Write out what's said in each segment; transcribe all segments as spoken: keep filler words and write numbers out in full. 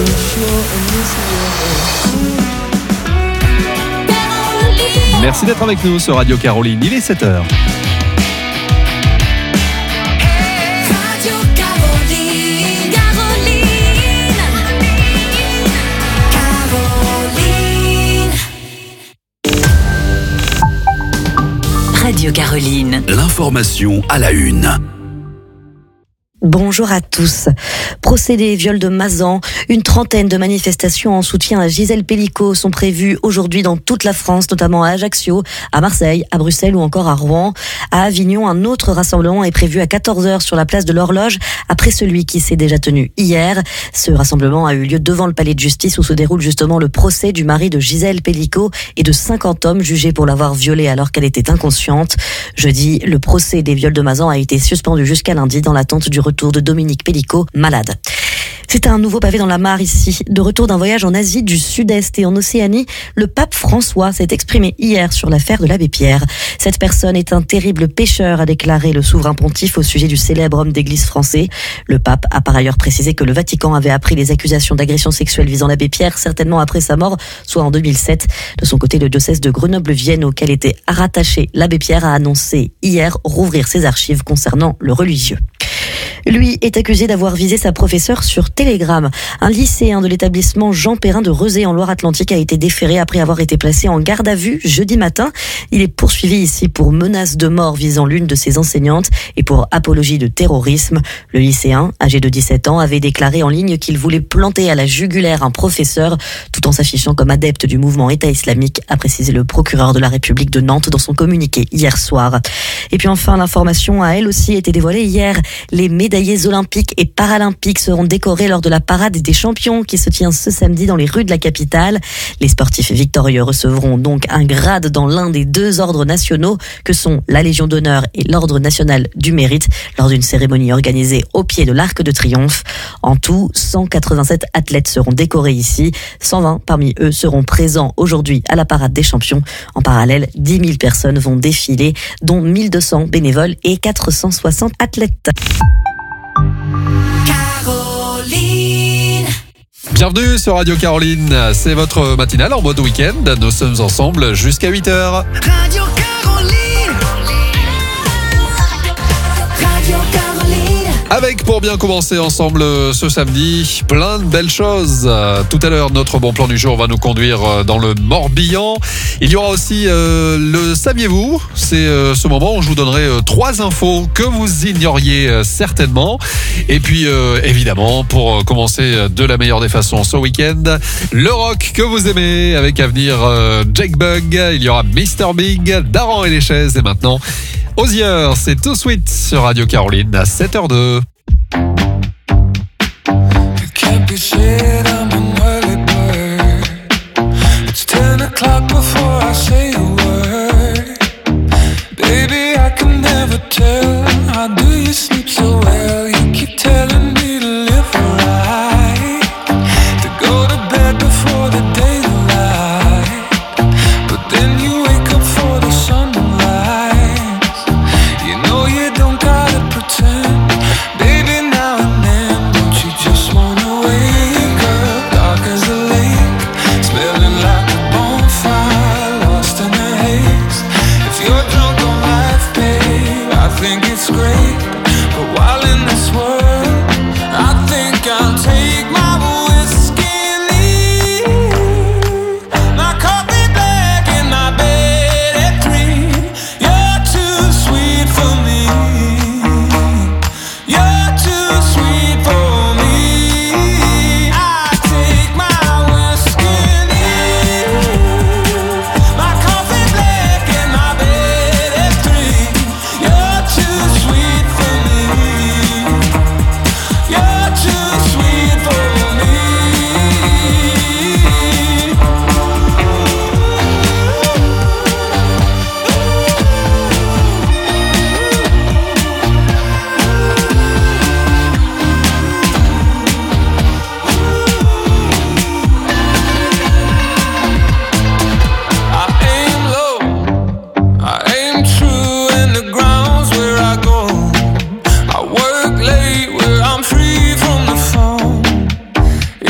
Merci d'être avec nous sur Radio Caroline, il est sept heures. Radio Caroline, Caroline, Caroline. Radio Caroline. L'information à la une. Bonjour à tous. Procès des viols de Mazan. Une trentaine de manifestations en soutien à Gisèle Pelicot sont prévues aujourd'hui dans toute la France, notamment à Ajaccio, à Marseille, à Bruxelles ou encore à Rouen. À Avignon, un autre rassemblement est prévu à quatorze heures sur la place de l'Horloge, après celui qui s'est déjà tenu hier. Ce rassemblement a eu lieu devant le palais de justice où se déroule justement le procès du mari de Gisèle Pelicot et de cinquante hommes jugés pour l'avoir violée alors qu'elle était inconsciente. Jeudi, le procès des viols de Mazan a été suspendu jusqu'à lundi dans l'attente du retour de Dominique Pelicot, malade. C'est un nouveau pavé dans la mare ici. De retour d'un voyage en Asie du Sud-Est et en Océanie, le pape François s'est exprimé hier sur l'affaire de l'abbé Pierre. Cette personne est un terrible pécheur, a déclaré le souverain pontife au sujet du célèbre homme d'église français. Le pape a par ailleurs précisé que le Vatican avait appris les accusations d'agression sexuelle visant l'abbé Pierre, certainement après sa mort, soit en deux mille sept. De son côté, le diocèse de Grenoble-Vienne, auquel était rattaché l'abbé Pierre, a annoncé hier rouvrir ses archives concernant le religieux. Lui est accusé d'avoir visé sa professeure sur Telegram. Un lycéen de l'établissement Jean Perrin de Rezé en Loire-Atlantique a été déféré après avoir été placé en garde à vue jeudi matin. Il est poursuivi ici pour menace de mort visant l'une de ses enseignantes et pour apologie de terrorisme. Le lycéen, âgé de dix-sept ans, avait déclaré en ligne qu'il voulait planter à la jugulaire un professeur tout en s'affichant comme adepte du mouvement État islamique, a précisé le procureur de la République de Nantes dans son communiqué hier soir. Et puis enfin, l'information a elle aussi été dévoilée hier. Les médaillés olympiques et paralympiques seront décorés lors de la parade des champions qui se tient ce samedi dans les rues de la capitale. Les sportifs victorieux recevront donc un grade dans l'un des deux ordres nationaux que sont la Légion d'honneur et l'Ordre national du mérite lors d'une cérémonie organisée au pied de l'Arc de Triomphe. En tout, cent quatre-vingt-sept athlètes seront décorés ici. cent vingt parmi eux seront présents aujourd'hui à la parade des champions. En parallèle, dix mille personnes vont défiler, dont mille deux cents bénévoles et quatre cent soixante athlètes. Caroline. Bienvenue sur Radio Caroline, c'est votre matinale en mode week-end. Nous sommes ensemble jusqu'à huit heures. Radio Caroline. Radio Caroline. Avec, pour bien commencer ensemble ce samedi, plein de belles choses. Tout à l'heure, notre bon plan du jour va nous conduire dans le Morbihan. Il y aura aussi euh, le Saviez-vous ? C'est euh, ce moment où je vous donnerai euh, trois infos que vous ignoriez euh, certainement. Et puis, euh, évidemment, pour commencer de la meilleure des façons ce week-end, le rock que vous aimez avec à venir euh, Jake Bugg. Il y aura mister Big, Daran et les chaises. Et maintenant, Osier, c'est Too Sweet sur Radio Caroline à sept heures deux. O'clock before I say a word. Baby, I can never tell. How do you sleep so well? You keep telling me to live right, to go to bed before the daylight, but then you wake up for the sunrise. You know you don't gotta pretend. Baby, now and then, don't you just wanna wake up?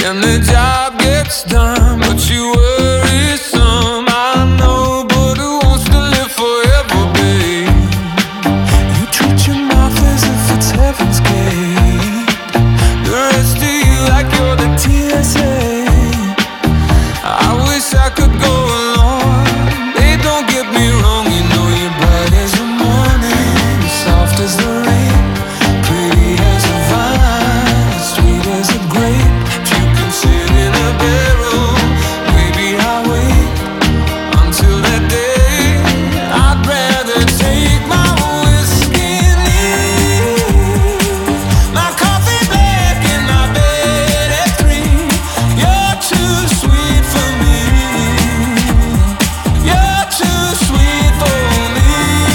and the job gets done, but you worry some. I know, but who wants to live forever, babe? You treat your mouth as if it's heaven's gate. The rest of you like you're the T S A. I wish I could go along. Hey, don't get me wrong, you know you're bright as the morning, soft as the rain, pretty as a vine, sweet as a grape. If you can sit in a barrel, maybe I'll wait until that day. I'd rather take my whiskey neat, my coffee black in my bed at three. You're too sweet for me. You're too sweet for me.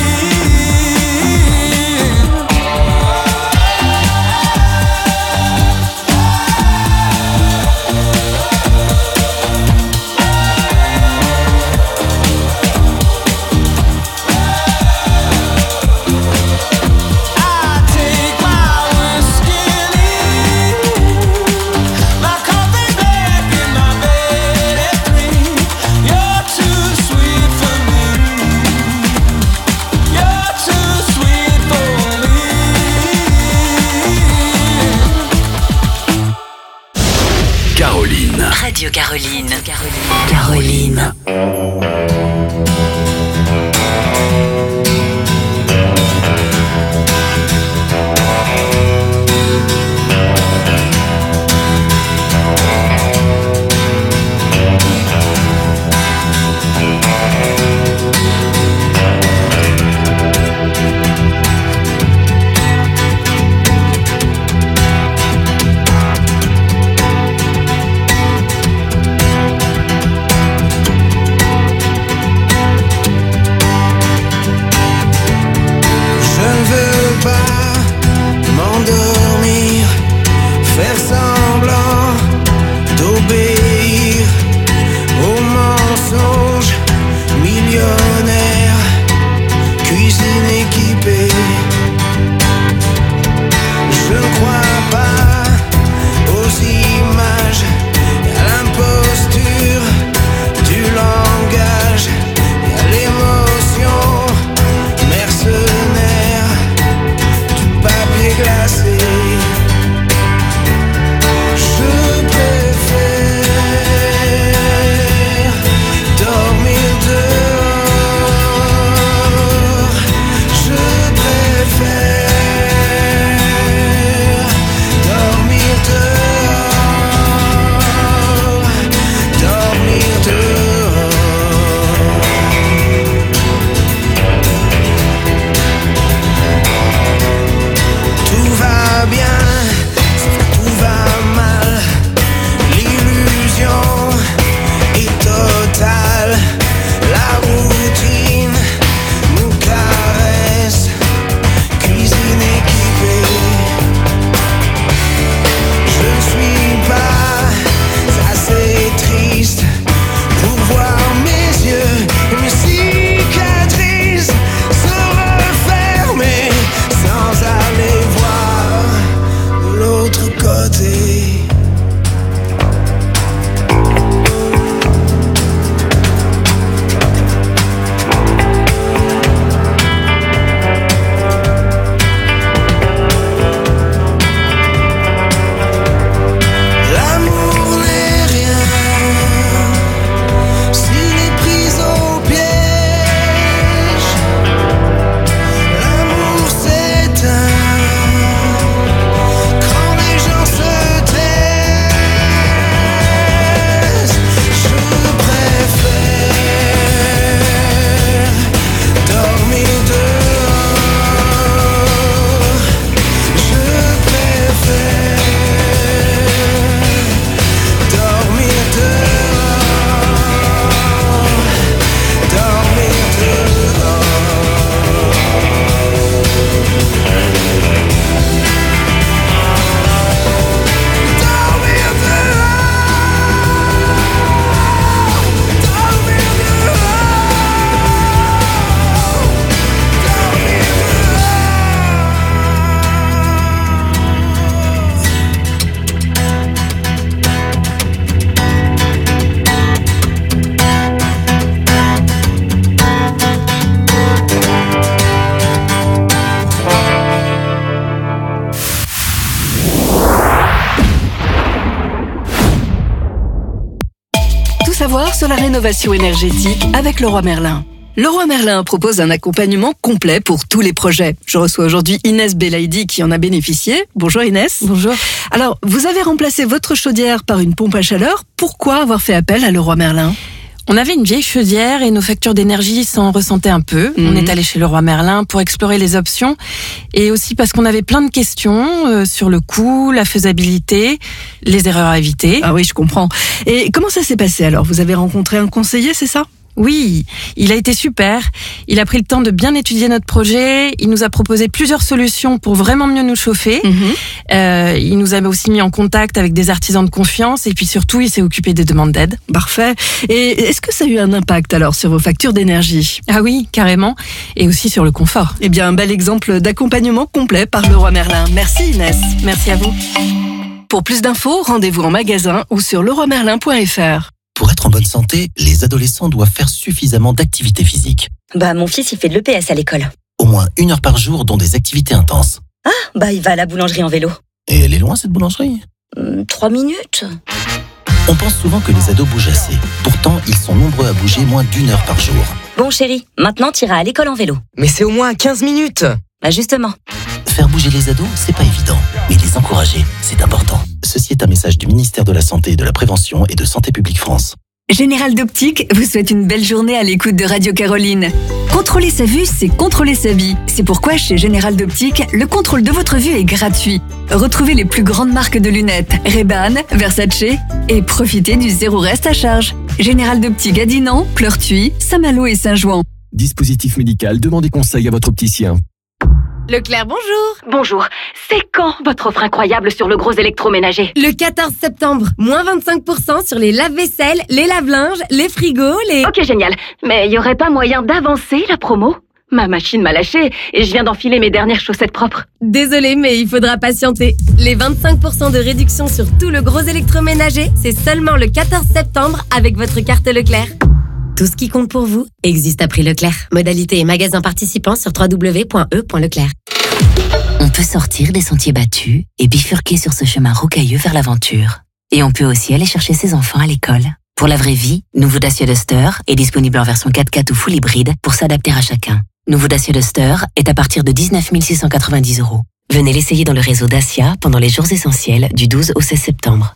I take my whiskey neat, my coffee black in my bed at three. You're too sweet for me. You're too sweet for me. Caroline. Radio Caroline. Caroline. Je ne veux pas m'endormir, faire semblant d'obéir aux mensonges millionnaires, cuisine équipée. Je ne crois pas aux images, à l'imposture du langage, et à l'émotion mercenaire du papier glacé. Je savoir sur la rénovation énergétique avec Leroy Merlin. Leroy Merlin propose un accompagnement complet pour tous les projets. Je reçois aujourd'hui Inès Belaïdi qui en a bénéficié. Bonjour Inès. Bonjour. Alors, vous avez remplacé votre chaudière par une pompe à chaleur. Pourquoi avoir fait appel à Leroy Merlin ? On avait une vieille chaudière et nos factures d'énergie s'en ressentaient un peu. Mmh. On est allé chez Leroy Merlin pour explorer les options et aussi parce qu'on avait plein de questions euh, sur le coût, la faisabilité, les erreurs à éviter. Ah oui, je comprends. Et comment ça s'est passé alors ? Vous avez rencontré un conseiller, c'est ça ? Oui, il a été super. Il a pris le temps de bien étudier notre projet. Il nous a proposé plusieurs solutions pour vraiment mieux nous chauffer. Mmh. Euh, il nous a aussi mis en contact avec des artisans de confiance et puis surtout, il s'est occupé des demandes d'aide. Parfait. Et est-ce que ça a eu un impact alors sur vos factures d'énergie ? Ah oui, carrément. Et aussi sur le confort. Eh bien, un bel exemple d'accompagnement complet par Leroy Merlin. Merci Inès. Merci à vous. Pour plus d'infos, rendez-vous en magasin ou sur leroy merlin point f r. Pour être en bonne santé, les adolescents doivent faire suffisamment d'activité physique. Bah, mon fils, il fait de l'E P S à l'école. Au moins une heure par jour, dont des activités intenses. Ah, bah, il va à la boulangerie en vélo. Et elle est loin, cette boulangerie ? Hum, Trois minutes. On pense souvent que les ados bougent assez. Pourtant, ils sont nombreux à bouger moins d'une heure par jour. Bon, chérie, maintenant, t'iras à l'école en vélo. Mais c'est au moins quinze minutes. Bah, justement. Faire bouger les ados, c'est pas évident. Mais les encourager, c'est important. Ceci est un message du ministère de la Santé et de la Prévention et de Santé publique France. Général d'Optique vous souhaite une belle journée à l'écoute de Radio Caroline. Contrôler sa vue, c'est contrôler sa vie. C'est pourquoi chez Général d'Optique, le contrôle de votre vue est gratuit. Retrouvez les plus grandes marques de lunettes, Ray-Ban, Versace, et profitez du zéro reste à charge. Général d'Optique à Dinan, Pleurtuis, Saint-Malo et Saint-Jouan. Dispositif médical, demandez conseil à votre opticien. Leclerc, bonjour. Bonjour. C'est quand votre offre incroyable sur le gros électroménager ? Le quatorze septembre. Moins vingt-cinq pour cent sur les lave-vaisselle, les lave-linges, les frigos, les... Ok, génial. Mais il y aurait pas moyen d'avancer la promo ? Ma machine m'a lâché et je viens d'enfiler mes dernières chaussettes propres. Désolée, mais il faudra patienter. Les vingt-cinq pour cent de réduction sur tout le gros électroménager, c'est seulement le quatorze septembre avec votre carte Leclerc. Tout ce qui compte pour vous existe à prix Leclerc. Modalité et magasins participants sur w w w point e point leclerc. On peut sortir des sentiers battus et bifurquer sur ce chemin rocailleux vers l'aventure. Et on peut aussi aller chercher ses enfants à l'école. Pour la vraie vie, nouveau Dacia Duster est disponible en version quatre-quatre ou full hybride pour s'adapter à chacun. Nouveau Dacia Duster est à partir de dix-neuf mille six cent quatre-vingt-dix euros. Venez l'essayer dans le réseau Dacia pendant les jours essentiels du douze au seize septembre.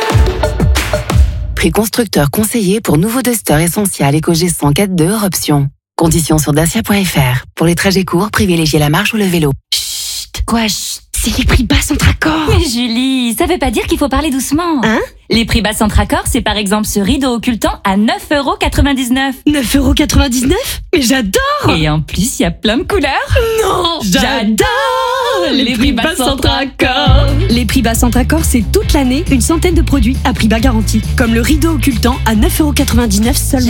Prix constructeur conseillé pour nouveau Duster Essential EcoG cent quatre deux hors option. Conditions sur dacia point f r. Pour les trajets courts, privilégiez la marche ou le vélo. Chut, quoi chut, c'est les prix bas Centracor. Mais Julie, ça veut pas dire qu'il faut parler doucement. Hein ? Les prix bas Centracor, c'est par exemple ce rideau occultant à neuf euros quatre-vingt-dix-neuf. neuf euros quatre-vingt-dix-neuf ? Mais j'adore ! Et en plus, il y a plein de couleurs. Non ! J'adore les, les prix bas Centracor. Les prix bas Centracor, c'est toute l'année une centaine de produits à prix bas garanti. Comme le rideau occultant à neuf euros quatre-vingt-dix-neuf seulement.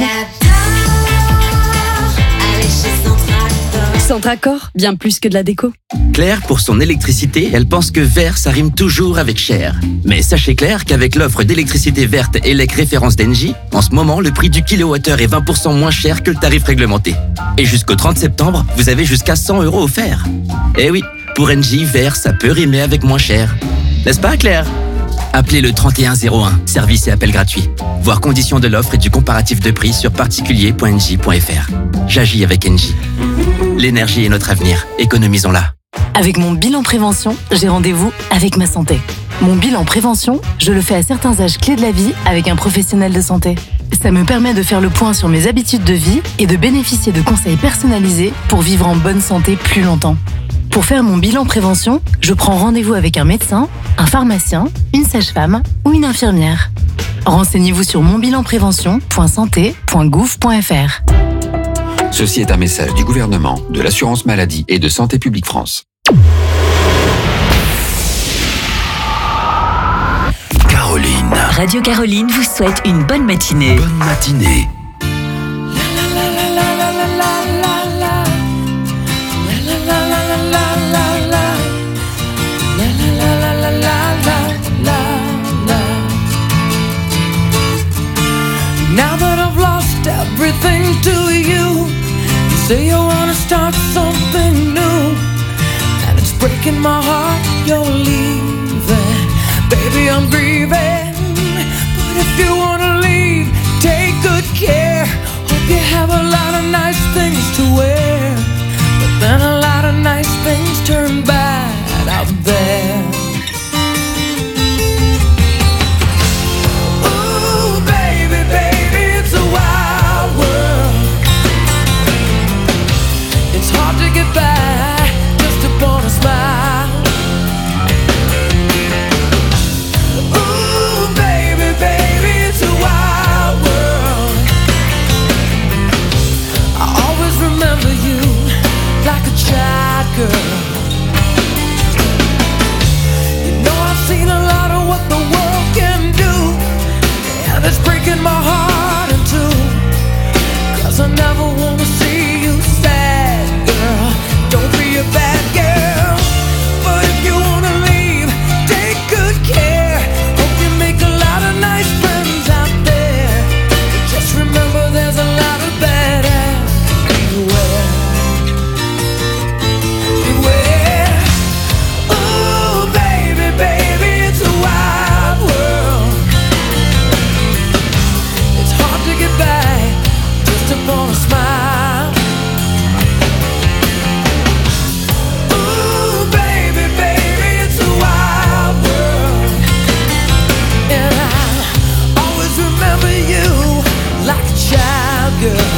Centracor, bien plus que de la déco. Claire, pour son électricité, elle pense que vert, ça rime toujours avec cher. Mais sachez Claire qu'avec l'offre d'électricité verte E L E C référence d'Engie, en ce moment, le prix du kilowattheure est vingt pour cent moins cher que le tarif réglementé. Et jusqu'au trente septembre, vous avez jusqu'à cent euros offerts. Eh oui, pour Engie, vert, ça peut rimer avec moins cher. N'est-ce pas, Claire ? Appelez le trente et un zéro un, service et appel gratuit. Voir conditions de l'offre et du comparatif de prix sur particulier point engie point f r. J'agis avec Engie. L'énergie est notre avenir, économisons-la. Avec mon bilan prévention, j'ai rendez-vous avec ma santé. Mon bilan prévention, je le fais à certains âges clés de la vie avec un professionnel de santé. Ça me permet de faire le point sur mes habitudes de vie et de bénéficier de conseils personnalisés pour vivre en bonne santé plus longtemps. Pour faire mon bilan prévention, je prends rendez-vous avec un médecin, un pharmacien, une sage-femme ou une infirmière. Renseignez-vous sur mon bilan prévention point santé point gouv point f r. Ceci est un message du gouvernement, de l'assurance maladie et de Santé publique France. Caroline. Radio Caroline vous souhaite une bonne matinée. Bonne matinée. Now that I've lost everything to you, you say you wanna start something new, and it's breaking my heart you're leaving. Baby, I'm grieving, but if you wanna leave, take child girl.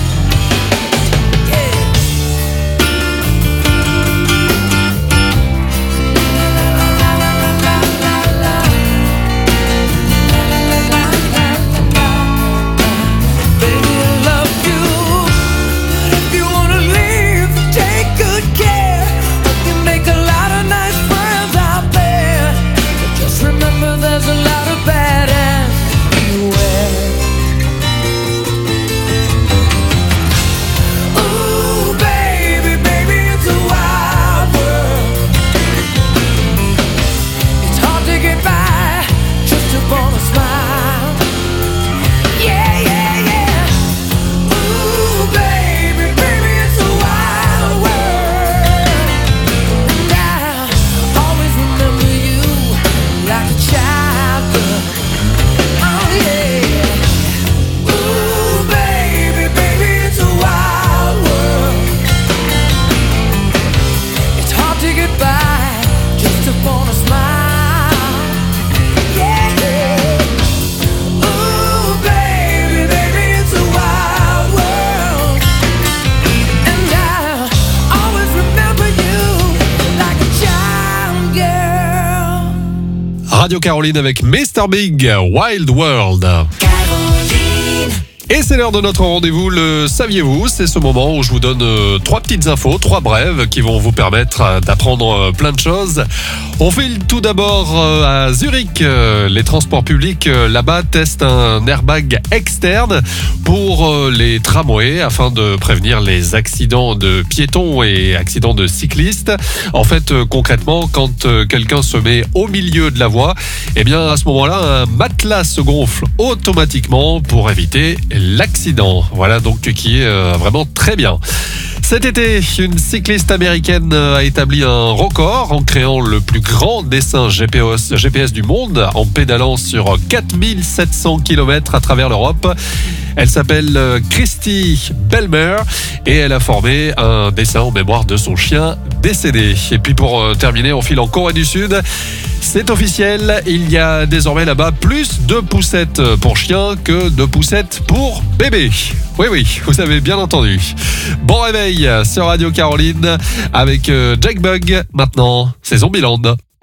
Radio Caroline avec mister Big, Wild World. Et c'est l'heure de notre rendez-vous, le saviez-vous? C'est ce moment où je vous donne euh, trois petites infos, trois brèves qui vont vous permettre euh, d'apprendre euh, plein de choses. On file tout d'abord euh, à Zurich. Euh, les transports publics euh, là-bas testent un airbag externe pour euh, les tramways afin de prévenir les accidents de piétons et accidents de cyclistes. En fait, euh, concrètement, quand euh, quelqu'un se met au milieu de la voie, eh bien à ce moment-là, un matelas se gonfle automatiquement pour éviter l'accident. Voilà donc qui est euh, vraiment très bien. Cet été, une cycliste américaine a établi un record en créant le plus grand dessin G P S, G P S du monde en pédalant sur quatre mille sept cents kilomètres à travers l'Europe. Elle s'appelle Christy Belmer et elle a formé un dessin en mémoire de son chien décédé. Et puis pour terminer, on file en Corée du Sud. C'est officiel, il y a désormais là-bas plus de poussettes pour chiens que de poussettes pour bébés. Oui, oui, vous avez bien entendu. Bon réveil sur Radio Caroline avec Jack Bug. Maintenant, c'est Zombieland.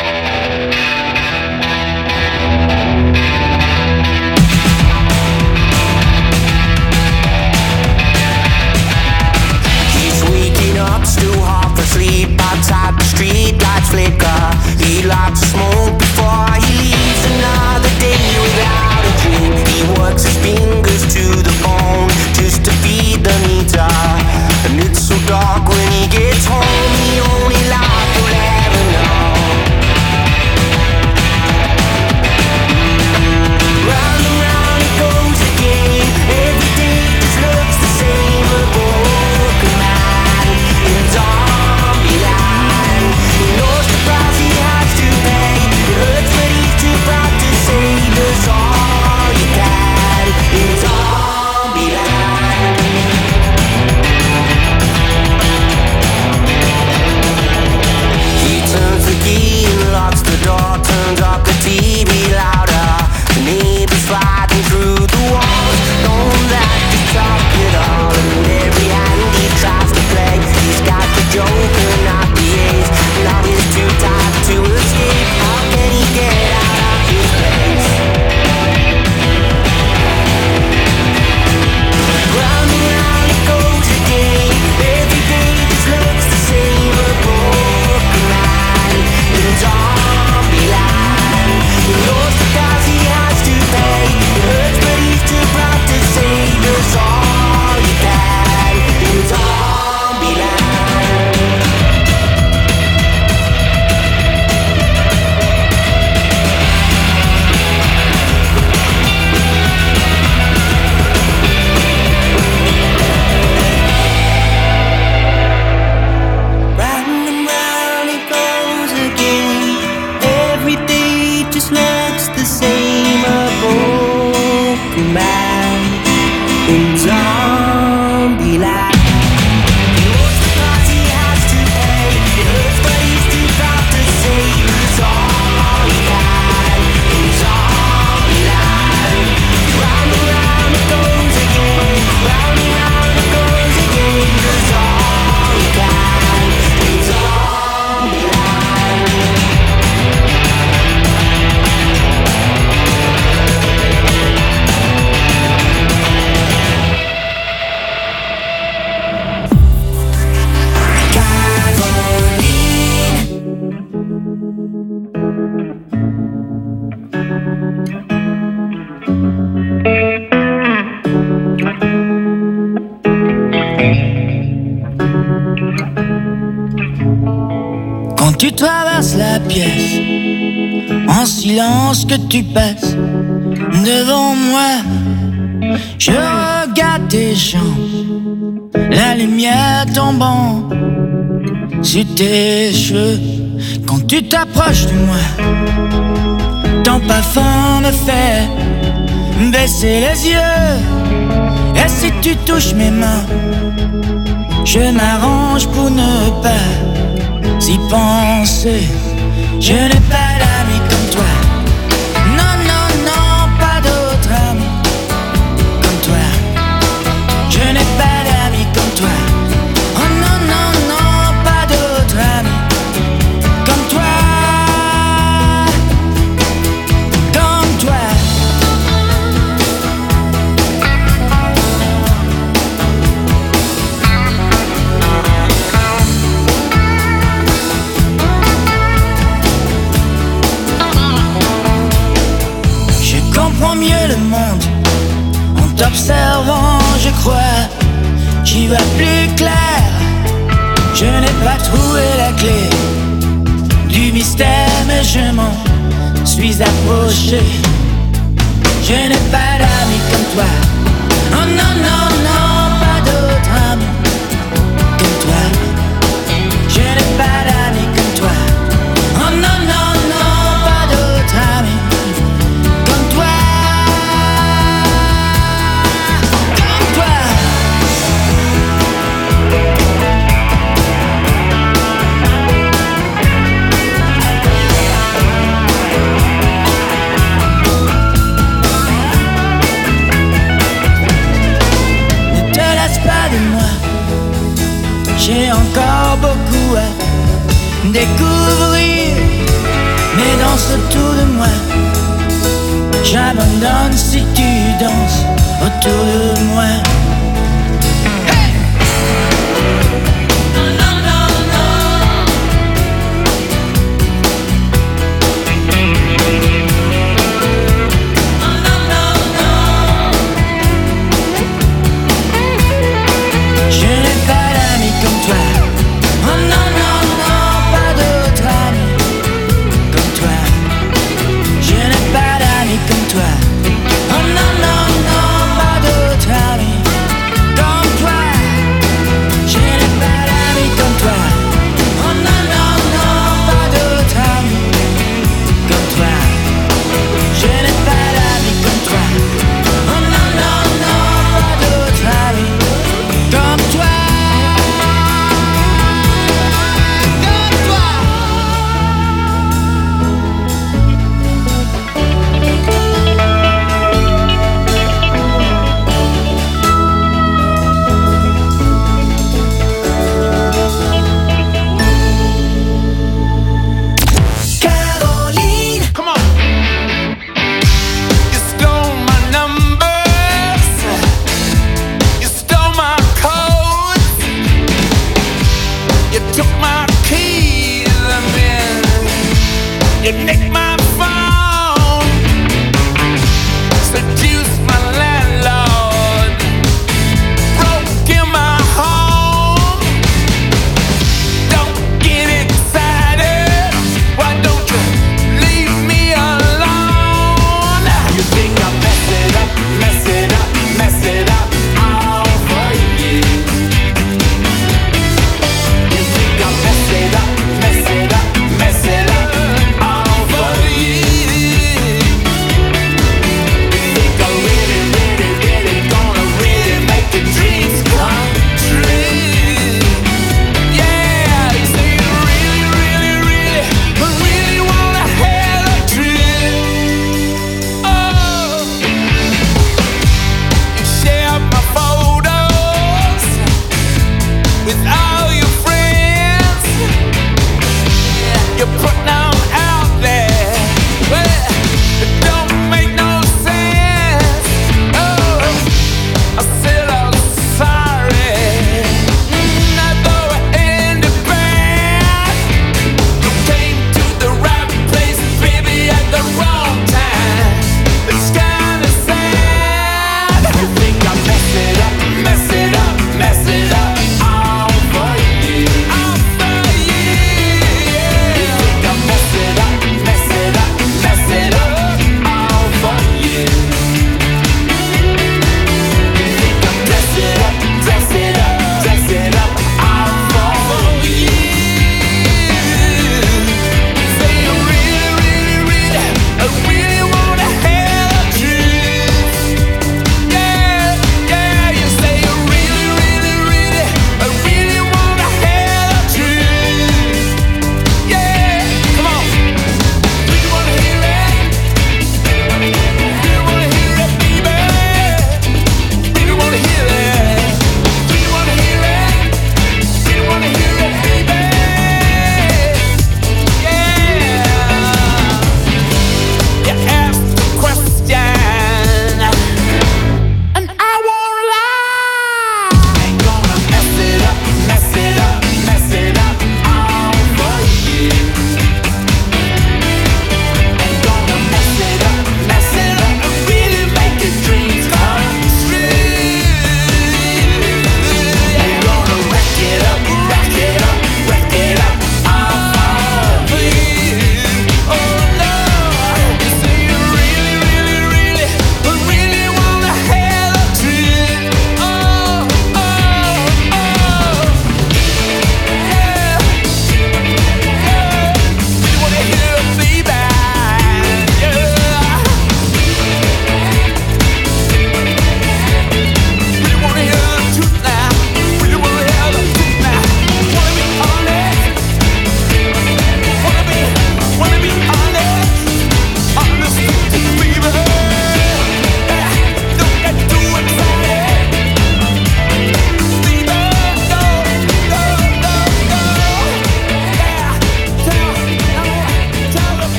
Still half asleep outside the street lights flicker. He likes to smoke before he leaves another day without a dream. He works his fingers to the bone just to feed the meter. And it's so dark when he gets home, the only light he'll ever know. traverses la pièce, en silence que tu passes devant moi. Je regarde tes jambes, la lumière tombant sur tes cheveux. Quand tu t'approches de moi, ton parfum me fait baisser les yeux. Et si tu touches mes mains, je m'arrange pour ne pas y penser. Je n'ai pas d'amis comme toi. Non, non, non, pas d'autres amis comme toi. Je n'ai pas d'amis comme toi. Oh non, non, non, pas d'autres amis comme toi. Comme toi. Comprends mieux le monde en t'observant, je crois. J'y vois plus clair. Je n'ai pas trouvé la clé du mystère, mais je m'en suis approché. Je n'ai pas d'amis comme toi. Oh non, non, non, pas d'autres amis comme toi. Je n'ai pas d'amis comme toi. Oh non, non, non, pas d'autres amis. J'ai encore beaucoup à découvrir, mais dans ce tour de moi, j'abandonne si tu danses autour de moi. Comme toi. Oh non, non, non, pas d'autres amis.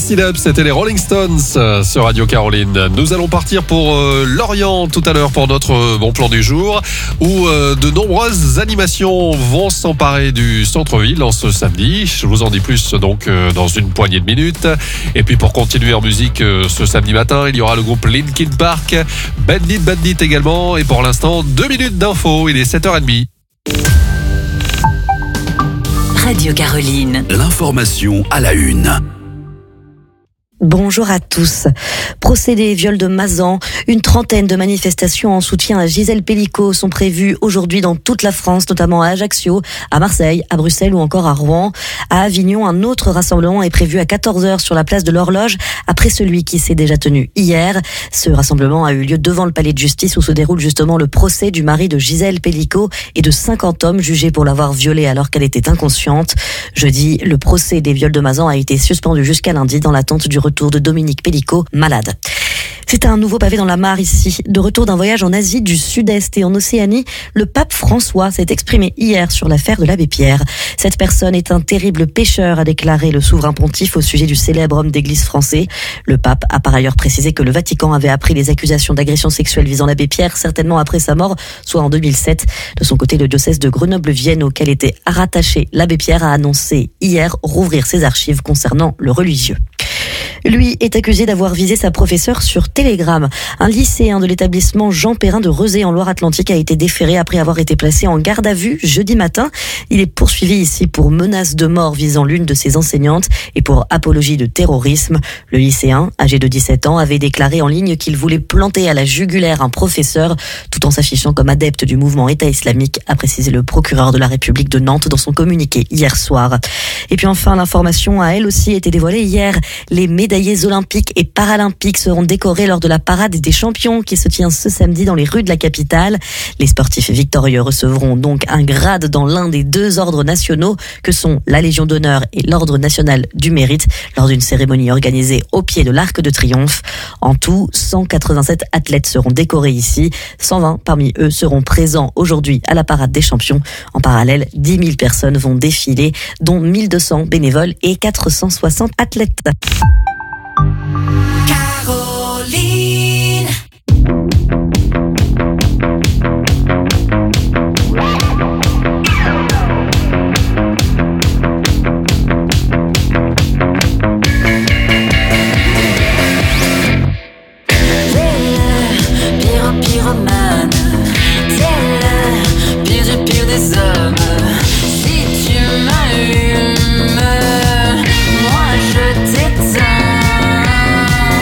It Up, c'était les Rolling Stones euh, sur Radio Caroline. Nous allons partir pour euh, Lorient tout à l'heure pour notre euh, bon plan du jour, où euh, de nombreuses animations vont s'emparer du centre-ville en ce samedi. Je vous en dis plus donc euh, dans une poignée de minutes. Et puis pour continuer en musique euh, ce samedi matin, il y aura le groupe Linkin Park, Bandit Bandit également. Et pour l'instant, deux minutes d'info, il est sept heures trente. Radio Caroline. L'information à la une. Bonjour à tous. Procédé viol de Mazan, une trentaine de manifestations en soutien à Gisèle Pelicot sont prévues aujourd'hui dans toute la France, notamment à Ajaccio, à Marseille, à Bruxelles ou encore à Rouen. À Avignon, un autre rassemblement est prévu à quatorze heures sur la place de l'Horloge, après celui qui s'est déjà tenu hier. Ce rassemblement a eu lieu devant le palais de justice où se déroule justement le procès du mari de Gisèle Pelicot et de cinquante hommes jugés pour l'avoir violée alors qu'elle était inconsciente. Jeudi, le procès des viols de Mazan a été suspendu jusqu'à lundi dans l'attente du retour de Dominique Pelicot, malade. C'est un nouveau pavé dans la mare ici. De retour d'un voyage en Asie du Sud-Est et en Océanie, le pape François s'est exprimé hier sur l'affaire de l'abbé Pierre. Cette personne est un terrible pécheur, a déclaré le souverain pontife au sujet du célèbre homme d'église français. Le pape a par ailleurs précisé que le Vatican avait appris les accusations d'agression sexuelle visant l'abbé Pierre, certainement après sa mort, soit en deux mille sept. De son côté, le diocèse de Grenoble-Vienne, auquel était rattaché l'abbé Pierre, a annoncé hier rouvrir ses archives concernant le religieux. Lui est accusé d'avoir visé sa professeure sur Telegram. Un lycéen de l'établissement Jean Perrin de Rezé en Loire-Atlantique a été déféré après avoir été placé en garde à vue jeudi matin. Il est poursuivi ici pour menace de mort visant l'une de ses enseignantes et pour apologie de terrorisme. Le lycéen, âgé de dix-sept ans, avait déclaré en ligne qu'il voulait planter à la jugulaire un professeur tout en s'affichant comme adepte du mouvement État islamique, a précisé le procureur de la République de Nantes dans son communiqué hier soir. Et puis enfin, l'information a elle aussi été dévoilée hier. Les médaillés olympiques et paralympiques seront décorés lors de la parade des champions qui se tient ce samedi dans les rues de la capitale. Les sportifs victorieux recevront donc un grade dans l'un des deux ordres nationaux que sont la Légion d'honneur et l'Ordre national du mérite lors d'une cérémonie organisée au pied de l'Arc de Triomphe. En tout, cent quatre-vingt-sept athlètes seront décorés ici. cent vingt parmi eux seront présents aujourd'hui à la parade des champions. En parallèle, dix mille personnes vont défiler, dont mille deux cents bénévoles et quatre cent soixante athlètes. Caroline. Pire, pyromane, t'es le pire du pire des hommes. Si tu m'allumes, moi je t'éteins.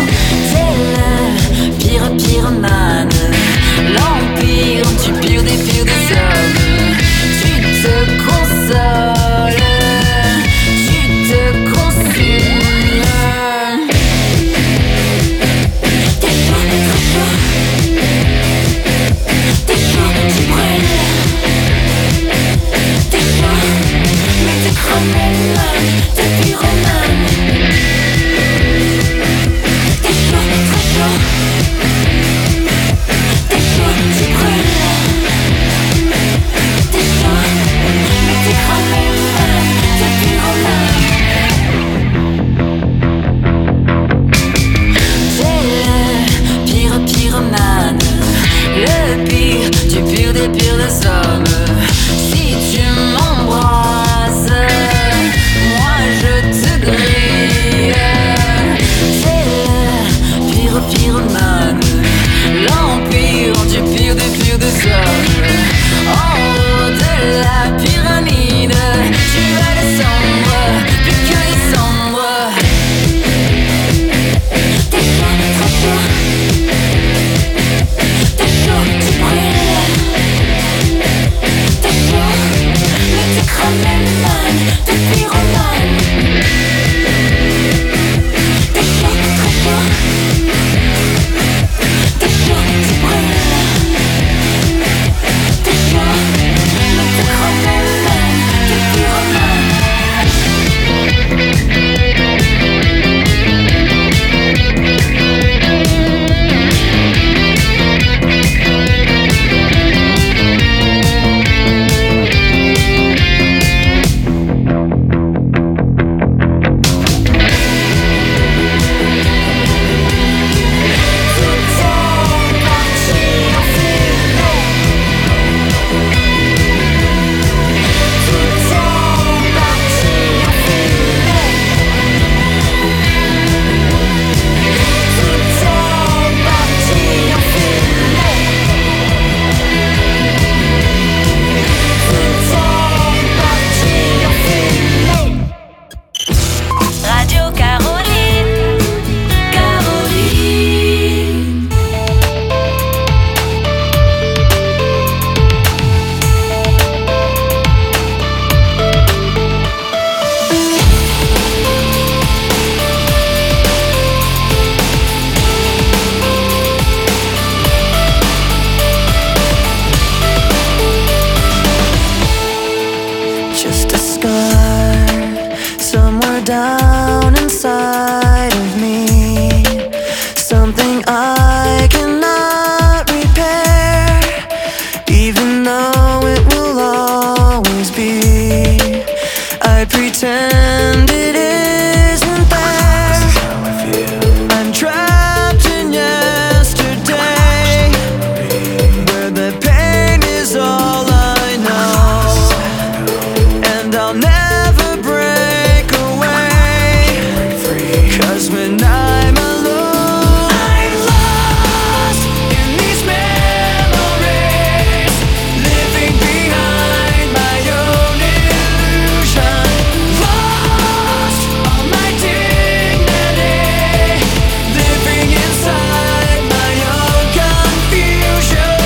I cannot repair, even though it will always be. I pretend it isn't there. I'm trapped in yesterday, where the pain is all I know, and I'll never break away, 'cause when I'm alone, I'm lost in these memories, living behind my own illusion, lost all my dignity, living inside my own confusion.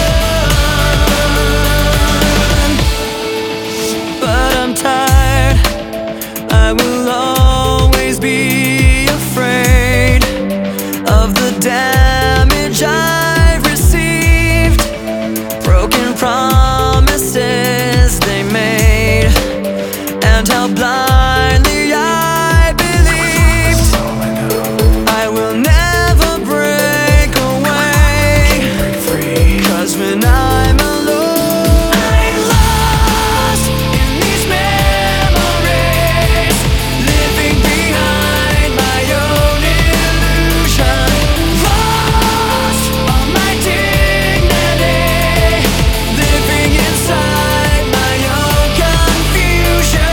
But I'm tired, I will always be afraid of the damage I've received, broken promises they made, and how blindly I believed. I will never break away, 'cause when I'm alone, I'm lost in these memories, living behind my own illusion, lost all my dignity, living inside my own confusion.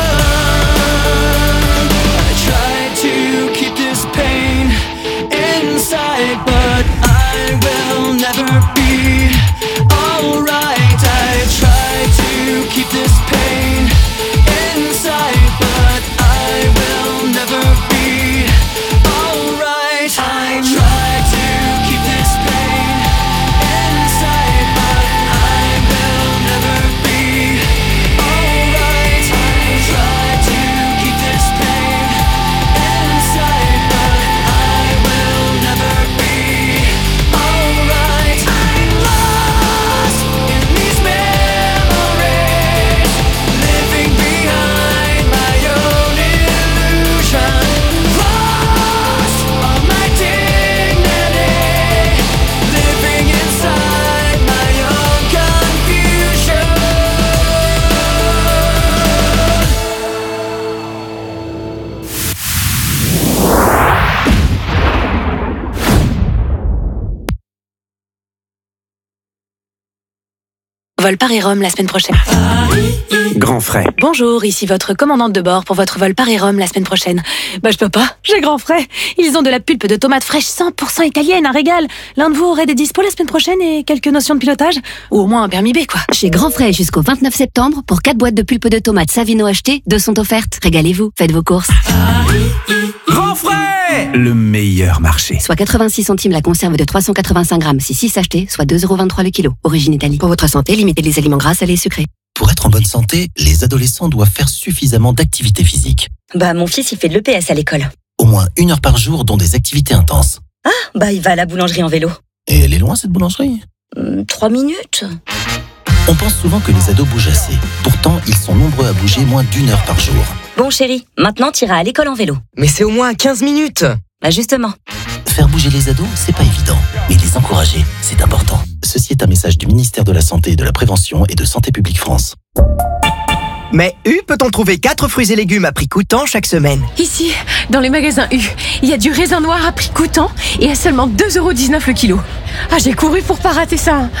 I tried to keep this pain inside, but I will never be alright. I tried to keep this pain inside, but I will never be alright. I tried to keep this pain inside, but I will never be alright. I tried to keep this pain inside, but I will never be alright. I'm lost in these memories, living behind my own illusion, lost all my dignity, living inside my own confusion. Vol Paris-Rome la semaine prochaine. Grand frais. Bonjour, ici votre commandante de bord pour votre vol Paris-Rome la semaine prochaine. Bah je peux pas, j'ai grand frais. Ils ont de la pulpe de tomates fraîches cent pour cent italienne, un régal. L'un de vous aurait des dispos la semaine prochaine et quelques notions de pilotage? Ou au moins un permis B, quoi. Chez Grand Frais jusqu'au vingt-neuf septembre, pour quatre boîtes de pulpe de tomates Savino achetées, deux sont offertes. Régalez-vous, faites vos courses. Grand frais, le meilleur marché. Soit quatre-vingt-six centimes la conserve de trois cent quatre-vingt-cinq grammes, si six achetés, soit deux euros vingt-trois le kilo. Origine Italie. Pour votre santé, limitez les aliments gras, salés et sucrés. Pour être en bonne santé, les adolescents doivent faire suffisamment d'activité physique. Bah, mon fils, il fait de l'E P S à l'école. Au moins une heure par jour, dont des activités intenses. Ah, bah, il va à la boulangerie en vélo. Et elle est loin, cette boulangerie? Hum, trois minutes. On pense souvent que les ados bougent assez. Pourtant, ils sont nombreux à bouger moins d'une heure par jour. Bon, chérie, maintenant, t'iras à l'école en vélo. Mais c'est au moins quinze minutes. Bah, justement. Faire bouger les ados, c'est pas évident. Mais les encourager, c'est important. Ceci est un message du ministère de la Santé, de la Prévention et de Santé publique France. Mais U peut-on trouver quatre fruits et légumes à prix coûtant chaque semaine? Ici, dans les magasins U, il y a du raisin noir à prix coûtant et à seulement deux euros dix-neuf le kilo. Ah, j'ai couru pour pas rater ça.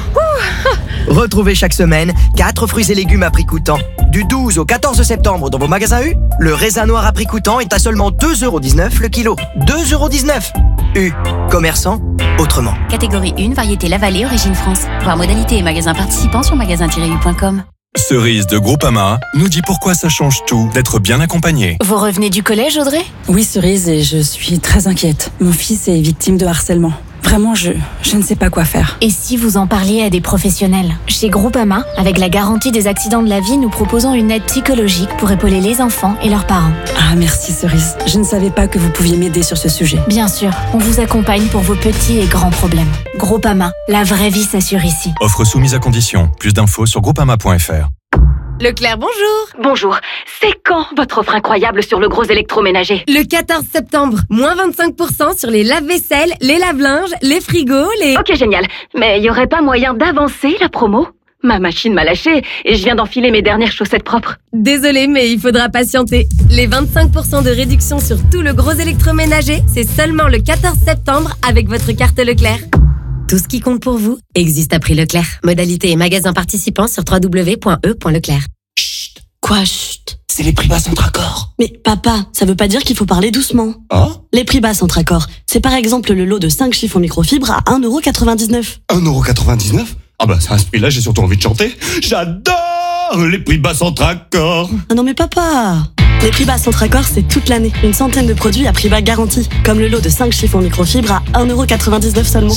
Ouh. Retrouvez chaque semaine quatre fruits et légumes à prix coûtant. Du douze au quatorze septembre dans vos magasins U, le raisin noir à prix coûtant est à seulement deux euros dix-neuf le kilo. deux euros dix-neuf. U, commerçant autrement. Catégorie un, variété La Vallée, origine France. Voir modalité et magasins participants sur magasin tiret u point com. Cerise de Groupama nous dit pourquoi ça change tout d'être bien accompagné. Vous revenez du collège, Audrey? Oui, Cerise, et je suis très inquiète. Mon fils est victime de harcèlement. Vraiment, je, je ne sais pas quoi faire. Et si vous en parliez à des professionnels? Chez Groupama, avec la garantie des accidents de la vie, nous proposons une aide psychologique pour épauler les enfants et leurs parents. Ah, merci Cerise. Je ne savais pas que vous pouviez m'aider sur ce sujet. Bien sûr, on vous accompagne pour vos petits et grands problèmes. Groupama, la vraie vie s'assure ici. Offre soumise à condition. Plus d'infos sur groupama point f r. Leclerc, bonjour. Bonjour. C'est quand votre offre incroyable sur le gros électroménager? Le quatorze septembre. Moins vingt-cinq pour cent sur les lave-vaisselle, les lave-linges, les frigos, les... Ok, génial. Mais il y aurait pas moyen d'avancer la promo? Ma machine m'a lâché et je viens d'enfiler mes dernières chaussettes propres. Désolé, mais il faudra patienter. Les vingt-cinq pour cent de réduction sur tout le gros électroménager, c'est seulement le quatorze septembre avec votre carte Leclerc. Tout ce qui compte pour vous existe à prix Leclerc. Modalité et magasin participants sur w w w point e point leclerc. Chut. Quoi, chut? C'est les prix bas Centracor. Mais papa, ça veut pas dire qu'il faut parler doucement. Oh? Les prix bas Centracor, c'est par exemple le lot de cinq chiffons microfibres à un euro quatre-vingt-dix-neuf. un euro quatre-vingt-dix-neuf? Ah bah ça, à ce prix-là, j'ai surtout envie de chanter. J'adore les prix bas Centracor. Ah non mais papa, les prix bas Centracor, c'est toute l'année. Une centaine de produits à prix bas garanti. Comme le lot de cinq chiffons microfibres à un euro quatre-vingt-dix-neuf seulement.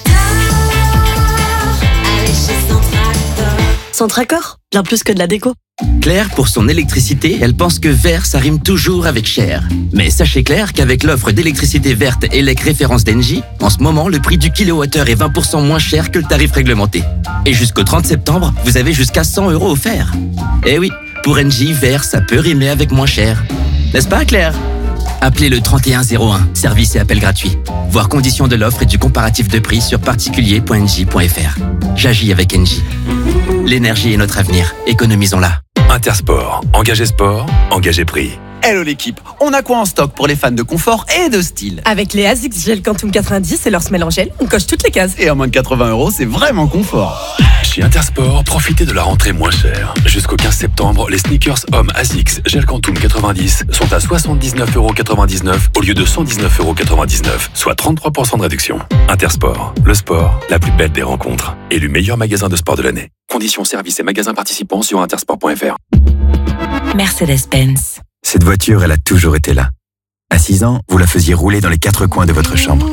Centracor, bien plus que de la déco. Claire, pour son électricité, elle pense que vert, ça rime toujours avec cher. Mais sachez Claire qu'avec l'offre d'électricité verte E L E C référence d'Engie, en ce moment, le prix du kilowattheure est vingt pour cent moins cher que le tarif réglementé. Et jusqu'au trente septembre, vous avez jusqu'à cent euros offerts. Eh oui, pour Engie, vert, ça peut rimer avec moins cher. N'est-ce pas, Claire? Appelez le trente et un zéro un, service et appel gratuit. Voir conditions de l'offre et du comparatif de prix sur particulier point engie point f r. J'agis avec Engie. L'énergie est notre avenir, économisons-la. Intersport, engagé sport, engagé prix. Hello l'équipe, on a quoi en stock pour les fans de confort et de style? Avec les ASICS Gel Quantum quatre-vingt-dix et leur semelle en gel, on coche toutes les cases. Et à moins de quatre-vingts euros, c'est vraiment confort. Chez Intersport, profitez de la rentrée moins chère. Jusqu'au quinze septembre, les sneakers hommes ASICS Gel Quantum quatre-vingt-dix sont à soixante-dix-neuf euros quatre-vingt-dix-neuf au lieu de cent dix-neuf euros quatre-vingt-dix-neuf, soit trente-trois pour cent de réduction. Intersport, le sport, la plus belle des rencontres. Élu meilleur magasin de sport de l'année. Conditions, services et magasins participants sur intersport point f r. Mercedes-Benz. Cette voiture, elle a toujours été là. À six ans, vous la faisiez rouler dans les quatre coins de votre chambre.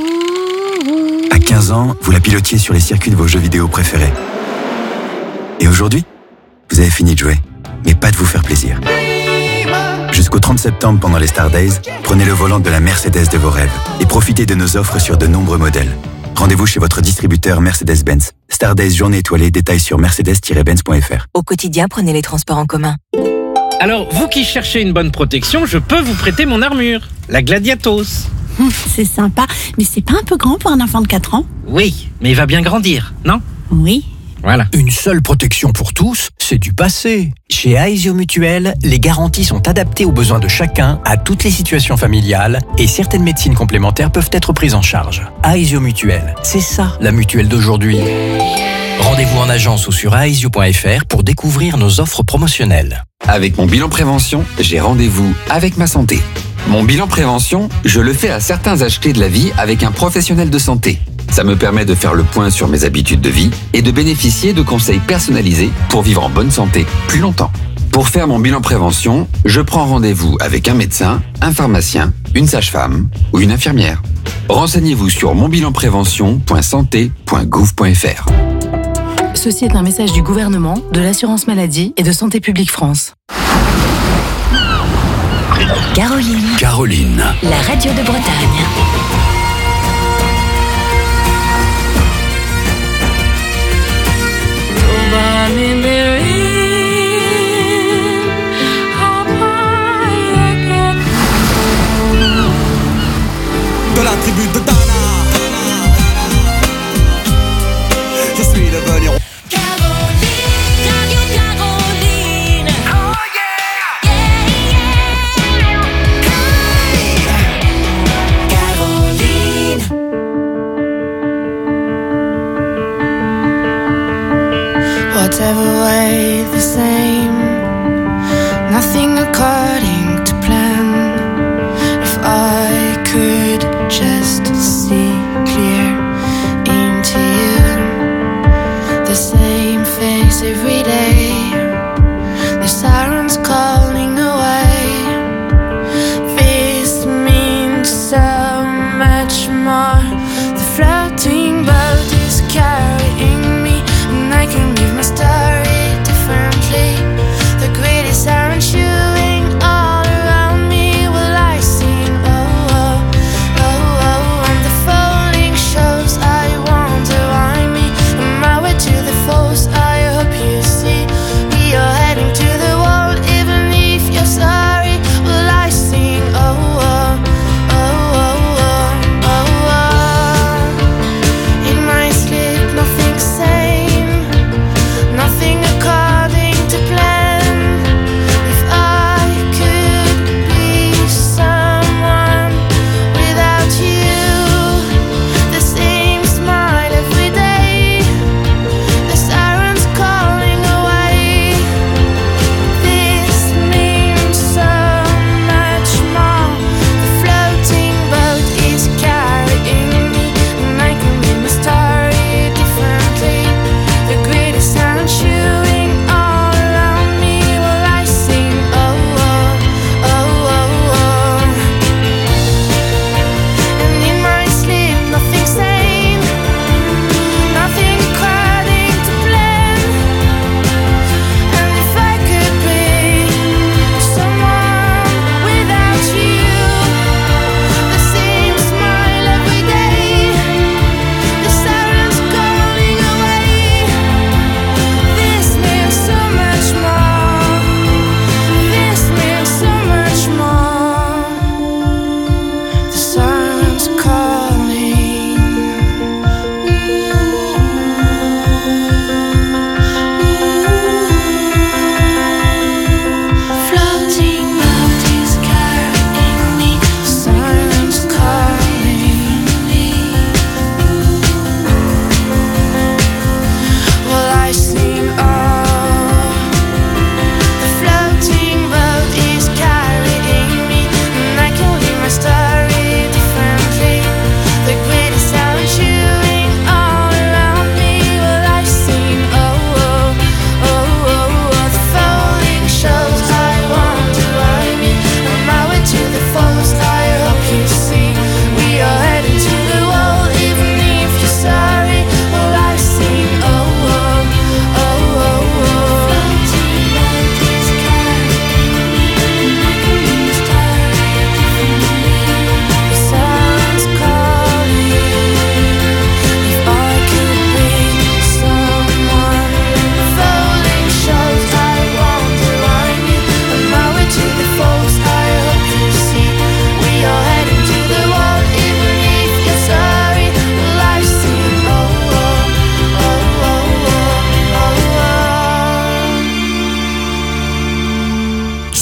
À quinze ans, vous la pilotiez sur les circuits de vos jeux vidéo préférés. Et aujourd'hui, vous avez fini de jouer, mais pas de vous faire plaisir. Jusqu'au trente septembre, pendant les Star Days, prenez le volant de la Mercedes de vos rêves et profitez de nos offres sur de nombreux modèles. Rendez-vous chez votre distributeur Mercedes-Benz. Star Days journée étoilée, détails sur mercedes tiret benz point f r. Au quotidien, prenez les transports en commun. Alors, vous qui cherchez une bonne protection, je peux vous prêter mon armure, la Gladiatos. Hum, c'est sympa, mais c'est pas un peu grand pour un enfant de quatre ans? Oui, mais il va bien grandir, non? Oui. Voilà. Une seule protection pour tous, c'est du passé. Chez Aesio Mutuel, les garanties sont adaptées aux besoins de chacun, à toutes les situations familiales, et certaines médecines complémentaires peuvent être prises en charge. Aesio Mutuel, c'est ça la mutuelle d'aujourd'hui. Rendez-vous en agence ou sur aesio point f r pour découvrir nos offres promotionnelles. Avec mon bilan prévention, j'ai rendez-vous avec ma santé. Mon bilan prévention, je le fais à certains âges clés de la vie avec un professionnel de santé. Ça me permet de faire le point sur mes habitudes de vie et de bénéficier de conseils personnalisés pour vivre en bonne santé plus longtemps. Pour faire mon bilan prévention, je prends rendez-vous avec un médecin, un pharmacien, une sage-femme ou une infirmière. Renseignez-vous sur mon bilan prévention point santé point gouv point f r. Ceci est un message du gouvernement, de l'assurance maladie et de Santé publique France. Caroline. Caroline. La radio de Bretagne. De la tribu de Dana, je suis devenu roi. Whatever way the same, nothing according to plan. If I could just see clear into you, the same face every day, the sirens calling away. This means so much more. The floating boat is carrying me, and I can live my story differently. The greatest siren chewing on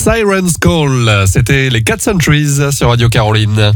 Siren's Call. C'était les quatre Centuries sur Radio Caroline.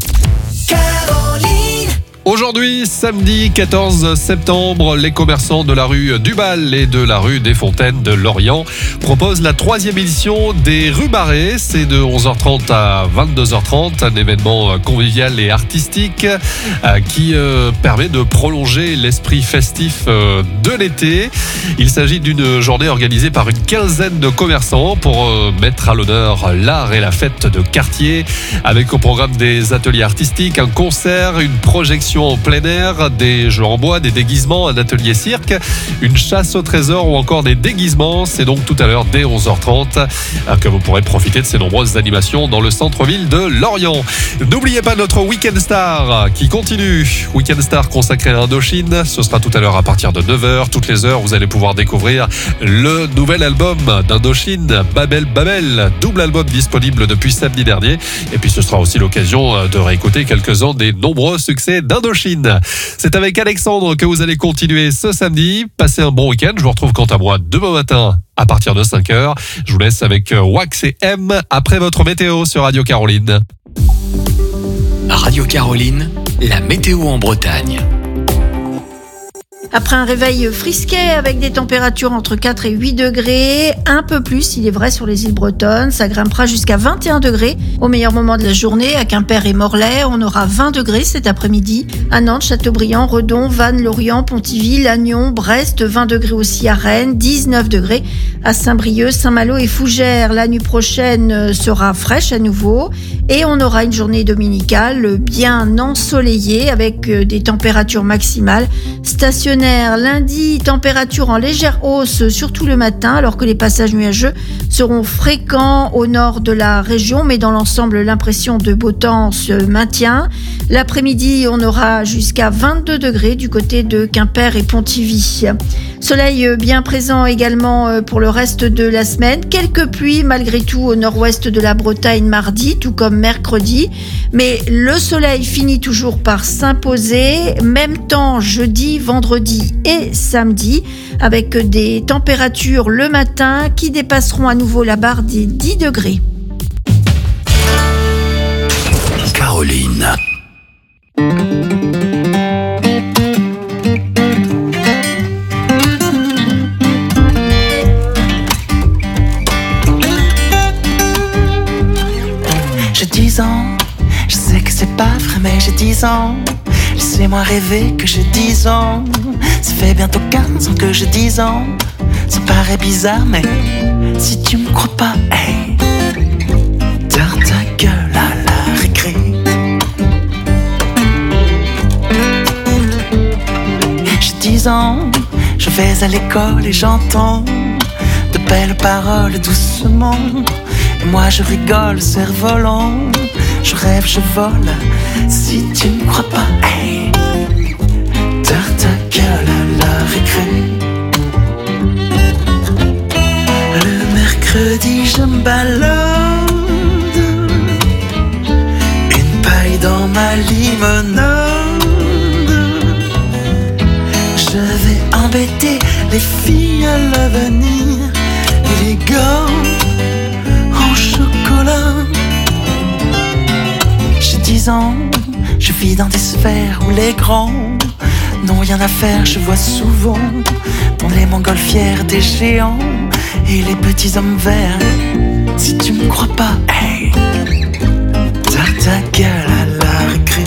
Aujourd'hui, samedi quatorze septembre, les commerçants de la rue Duval et de la rue des Fontaines de Lorient proposent la troisième édition des Rues Barrées. C'est de onze heures trente à vingt-deux heures trente, un événement convivial et artistique euh, qui euh, permet de prolonger l'esprit festif euh, de l'été. Il s'agit d'une journée organisée par une quinzaine de commerçants pour euh, mettre à l'honneur l'art et la fête de quartier, avec au programme des ateliers artistiques, un concert, une projection en plein air, des jeux en bois, des déguisements, un atelier cirque, une chasse au trésor ou encore des déguisements. C'est donc tout à l'heure dès onze heures trente que vous pourrez profiter de ces nombreuses animations dans le centre-ville de Lorient. N'oubliez pas notre Weekend Star qui continue. Weekend Star consacré à Indochine. Ce sera tout à l'heure à partir de neuf heures. Toutes les heures, vous allez pouvoir découvrir le nouvel album d'Indochine, Babel Babel. Double album disponible depuis samedi dernier. Et puis ce sera aussi l'occasion de réécouter quelques-uns des nombreux succès d'Indochine. C'est avec Alexandre que vous allez continuer ce samedi. Passez un bon week-end. Je vous retrouve quant à moi demain matin à partir de cinq heures. Je vous laisse avec Wax et M après votre météo sur Radio Caroline. Radio Caroline, la météo en Bretagne. Après un réveil frisquet avec des températures entre quatre et huit degrés, un peu plus, il est vrai, sur les îles bretonnes. Ça grimpera jusqu'à vingt et un degrés au meilleur moment de la journée. À Quimper et Morlaix, on aura vingt degrés cet après-midi. À Nantes, Châteaubriand, Redon, Vannes, Lorient, Pontivy, Lannion, Brest, vingt degrés aussi à Rennes, dix-neuf degrés à Saint-Brieuc, Saint-Malo et Fougères. La nuit prochaine sera fraîche à nouveau et on aura une journée dominicale bien ensoleillée avec des températures maximales stationnaires. Lundi, température en légère hausse, surtout le matin, alors que les passages nuageux seront fréquents au nord de la région, mais dans l'ensemble, l'impression de beau temps se maintient. L'après-midi, on aura jusqu'à vingt-deux degrés du côté de Quimper et Pontivy. Soleil bien présent également pour le reste de la semaine. Quelques pluies malgré tout au nord-ouest de la Bretagne mardi, tout comme mercredi. Mais le soleil finit toujours par s'imposer. Même temps jeudi, vendredi et samedi, avec des températures le matin qui dépasseront à nouveau la barre des dix degrés. Caroline. J'ai dix ans, je sais que c'est pas vrai mais j'ai dix ans. Laissez-moi rêver que j'ai dix ans. Ça fait bientôt quinze ans que j'ai dix ans. Ça paraît bizarre mais si tu me crois pas, hey, tire ta gueule à la récré. J'ai dix ans, je vais à l'école et j'entends de belles paroles doucement. Et moi je rigole, cerf-volant. Je rêve, je vole. Si tu me crois pas, hey, tire ta gueule à la récré. Le mercredi je me balade, une paille dans ma limonade. Je vais embêter les filles à l'avenir et les gars au chocolat. J'ai dix ans, je vis dans des sphères où les grands n'ont rien à faire. Je vois souvent dans les montgolfières des géants et les petits hommes verts. Si tu me crois pas, hey, tire ta gueule à la récré.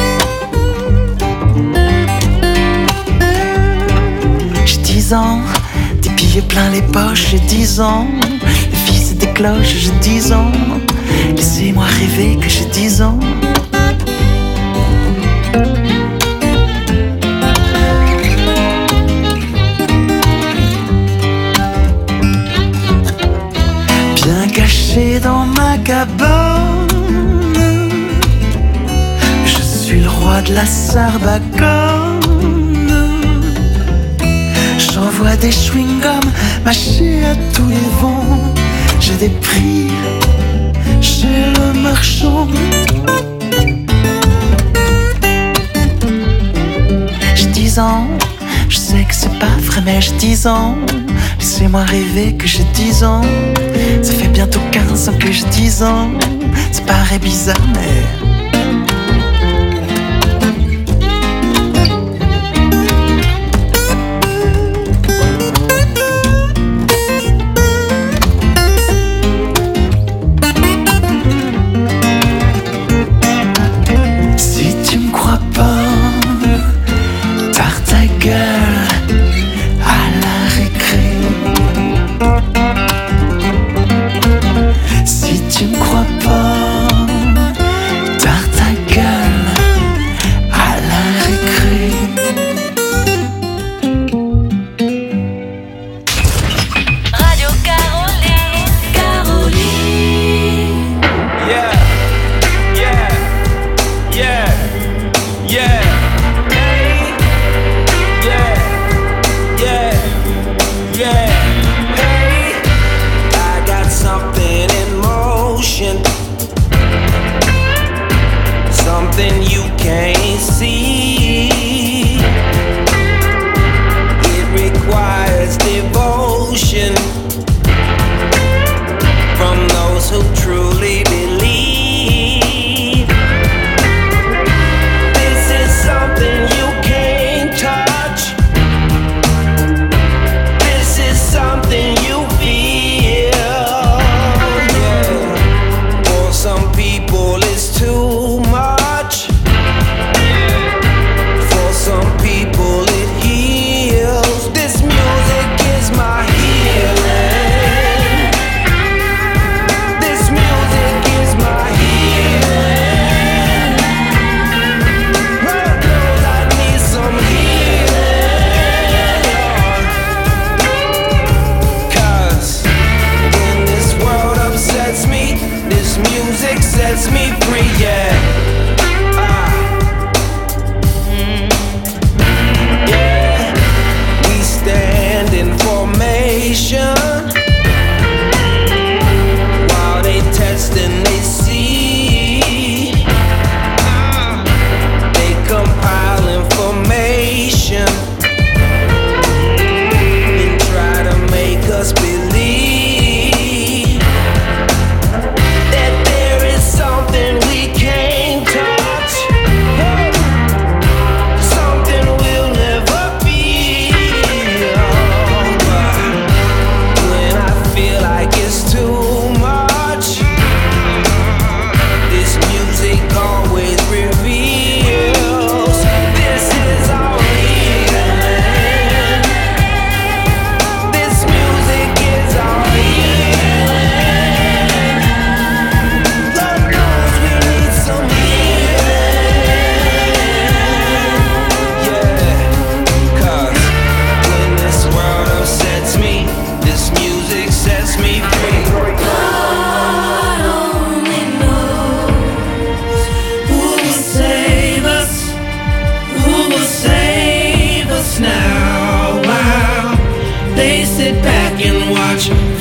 J'ai dix ans, des billets plein les poches. J'ai dix ans, les filles c'est des cloches. J'ai dix ans, laissez-moi rêver que j'ai dix ans. Bien caché dans ma cabane, je suis le roi de la Sarbacane. J'envoie des chewing-gums mâchés à tous les vents. J'ai des prix chez le marchand. J'ai dix ans, Je sais que c'est pas vrai mais j'ai dix ans. Laissez-moi rêver que j'ai dix ans. Ça fait bientôt quinze ans que j'ai dix ans. Ça paraît bizarre mais... Now, while they sit back and watch